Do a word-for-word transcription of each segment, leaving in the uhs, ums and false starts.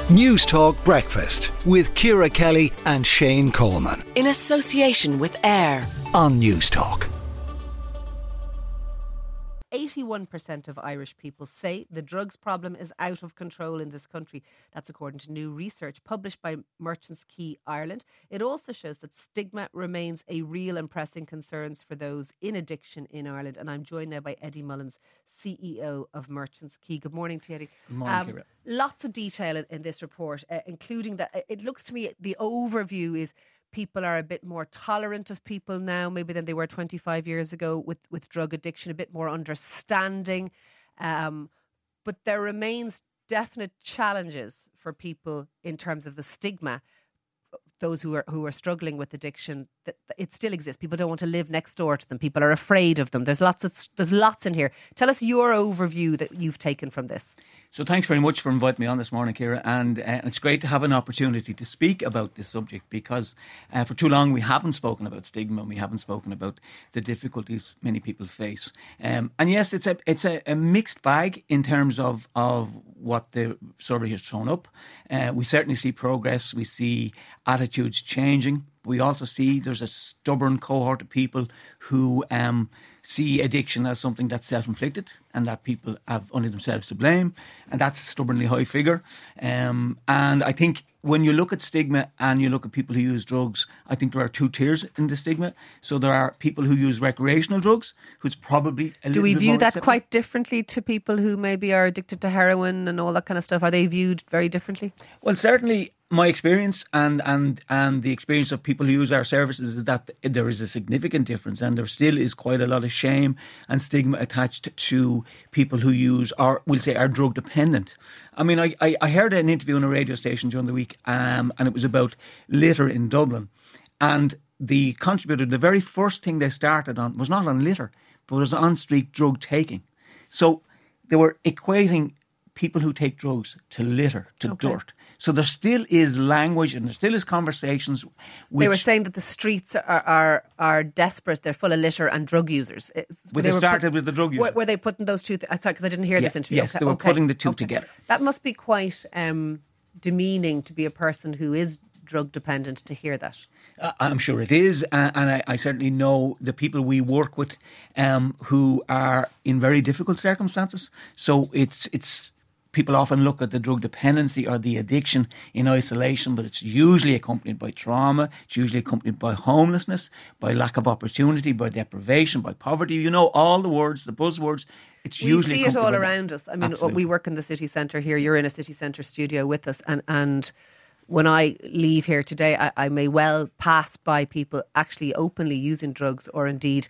News Talk Breakfast with Ciara Kelly and Shane Coleman. In association with AIR on News Talk. eighty-one percent of Irish people say the drugs problem is out of control in this country. That's according to new research published by Merchants Quay Ireland. It also shows that stigma remains a real and pressing concern for those in addiction in Ireland. And I'm joined now by Eddie Mullins, C E O of Merchants Quay. Good morning to you, Eddie. Good morning, um, Ciara. Lots of detail in, in this report, uh, including that it looks to me the overview is people are a bit more tolerant of people now, maybe than they were twenty-five years ago with, with drug addiction, a bit more understanding. Um, but there remains definite challenges for people in terms of the stigma. Those who are who are struggling with addiction, that it still exists. People don't want to live next door to them. People are afraid of them. There's lots of there's lots in here. Tell us your overview that you've taken from this. So thanks very much for inviting me on this morning, Ciara, and uh, it's great to have an opportunity to speak about this subject because uh, for too long we haven't spoken about stigma and we haven't spoken about the difficulties many people face. Um, and yes, it's a it's a, a mixed bag in terms of, of what the survey has shown up. Uh, we certainly see progress. We see attitudes changing. We also see there's a stubborn cohort of people who um, see addiction as something that's self-inflicted and that people have only themselves to blame. And that's a stubbornly high figure. Um, and I think when you look at stigma and you look at people who use drugs, I think there are two tiers in the stigma. So there are people who use recreational drugs, who's probably a little bit more Do we view that acceptable. quite differently to people who maybe are addicted to heroin and all that kind of stuff? Are they viewed very differently? Well, certainly my experience and, and, and the experience of people who use our services is that there is a significant difference and there still is quite a lot of shame and stigma attached to people who use or we'll say are drug dependent. I mean, I, I, I heard an interview on a radio station during the week um, and it was about litter in Dublin, and the contributor, the very first thing they started on was not on litter but was on street drug taking. So they were equating people who take drugs to litter, to Okay. dirt. So there still is language and there still is conversations. Which They were saying that the streets are are, are desperate. They're full of litter and drug users. It's- Well, they were started with the drug Were, users. were they putting those two? Th- sorry, because I didn't hear Yeah, this interview. yes, they were putting the two together. That must be quite um, demeaning to be a person who is drug dependent to hear that. Uh, I'm sure it is, uh, and I, I certainly know the people we work with um, who are in very difficult circumstances. So it's it's people often look at the drug dependency or the addiction in isolation, but it's usually accompanied by trauma. It's usually accompanied by homelessness, by lack of opportunity, by deprivation, by poverty. You know, all the words, the buzzwords. It's We usually see it all accompanied by that. around us. I mean, Absolutely. we work in the city centre here. You're in a city centre studio with us, and and. When I leave here today, I, I may well pass by people actually openly using drugs, or indeed,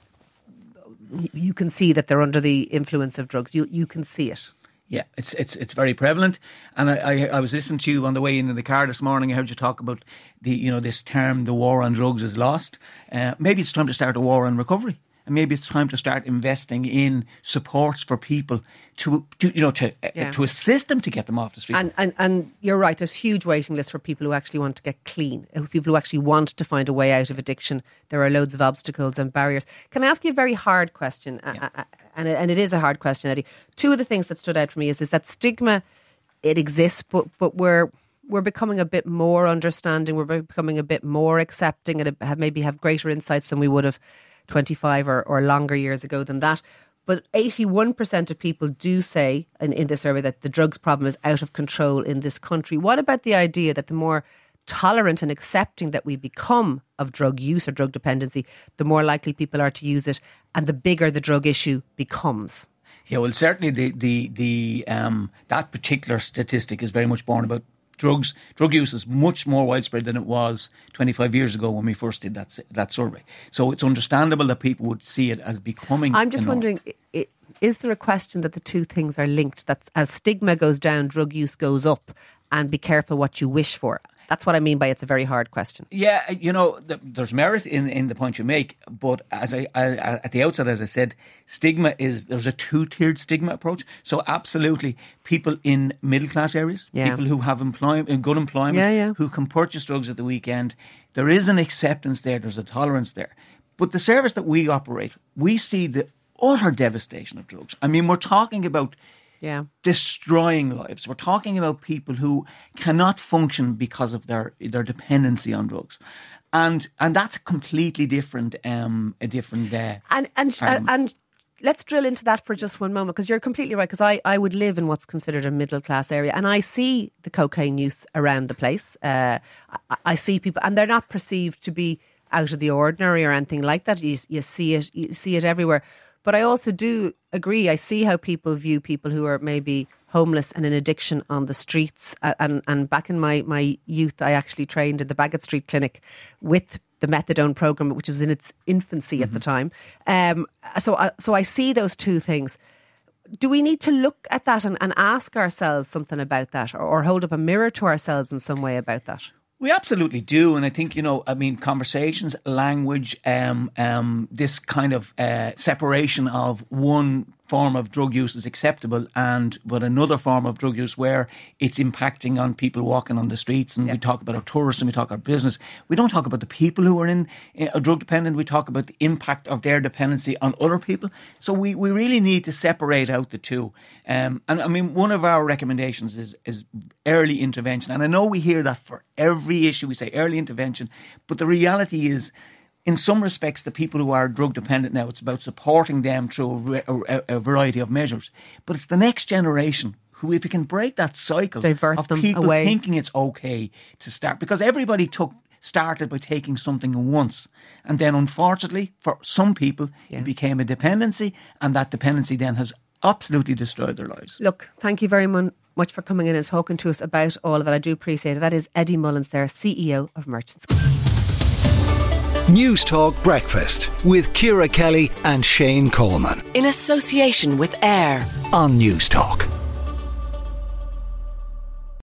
you can see that they're under the influence of drugs. You you can see it. Yeah, it's it's it's very prevalent, and I, I I was listening to you on the way into the car this morning. I heard you talk about the you know this term, the war on drugs is lost. Uh, maybe it's time to start a war on recovery, and maybe it's time to start investing in supports for people to, to you know to Yeah. uh, to assist them to get them off the street. And, and and you're right. There's huge waiting lists for people who actually want to get clean, uh, people who actually want to find a way out of addiction. There are loads of obstacles and barriers. Can I ask you a very hard question? Yeah. Uh, uh, and it, and it is a hard question, Eddie. Two of the things that stood out for me is is that stigma, it exists, but but we're we're becoming a bit more understanding. We're becoming a bit more accepting, and have, maybe have greater insights than we would have twenty-five or, or longer years ago than that. But eighty-one percent of people do say in, in this survey that the drugs problem is out of control in this country. What about the idea that the more tolerant and accepting that we become of drug use or drug dependency, the more likely people are to use it and the bigger the drug issue becomes? Yeah, well, certainly the the the um, that particular statistic is very much born about drugs. Drug use is much more widespread than it was twenty-five years ago when we first did that that survey. So it's understandable that people would see it as becoming. I'm just a norm. wondering, i- is there a question that the two things are linked? That as stigma goes down, drug use goes up, and be careful what you wish for. That's what I mean by it's a very hard question. Yeah, you know, th- there's merit in, in the point you make, but as I, I at the outset, as I said, stigma is there's a two-tiered stigma approach. So absolutely, people in middle class areas, Yeah. people who have employment, good employment, Yeah, yeah. who can purchase drugs at the weekend, there is an acceptance there. There's a tolerance there. But the service that we operate, we see the utter devastation of drugs. I mean, we're talking about Yeah. destroying lives. We're talking about people who cannot function because of their their dependency on drugs. And and that's a completely different um a different uh, and and um, and let's drill into that for just one moment, because you're completely right, because I, I would live in what's considered a middle class area, and I see the cocaine use around the place. Uh, I, I see people, and they're not perceived to be out of the ordinary or anything like that. You, you see it, you see it everywhere. But I also do agree. I see how people view people who are maybe homeless and in addiction on the streets. And and back in my, my youth, I actually trained in the Bagot Street Clinic with the methadone program, which was in its infancy mm-hmm. at the time. Um, so, I, so I see those two things. Do we need to look at that and, and ask ourselves something about that, or, or hold up a mirror to ourselves in some way about that? We absolutely do. And I think, you know, I mean, conversations, language, um, um, this kind of uh, separation of one form of drug use is acceptable, and but another form of drug use where it's impacting on people walking on the streets. And yeah. we talk about our tourists and we talk our business. We don't talk about the people who are in a drug dependent. We talk about the impact of their dependency on other people. So we, we really need to separate out the two. Um, and I mean, one of our recommendations is, is early intervention. And I know we hear that for every issue. We say early intervention, but the reality is, in some respects, the people who are drug dependent now, it's about supporting them through a, a, a variety of measures. But it's the next generation who, if we can break that cycle Divert of them people away. thinking it's okay to start, because everybody took started by taking something once, and then unfortunately for some people yeah. it became a dependency, and that dependency then has absolutely destroyed their lives. Look, thank you very much. much for coming in and talking to us about all of it. I do appreciate it. That is Eddie Mullins there, C E O of Merchants. News Talk Breakfast with Ciara Kelly and Shane Coleman in association with AIR on News Talk.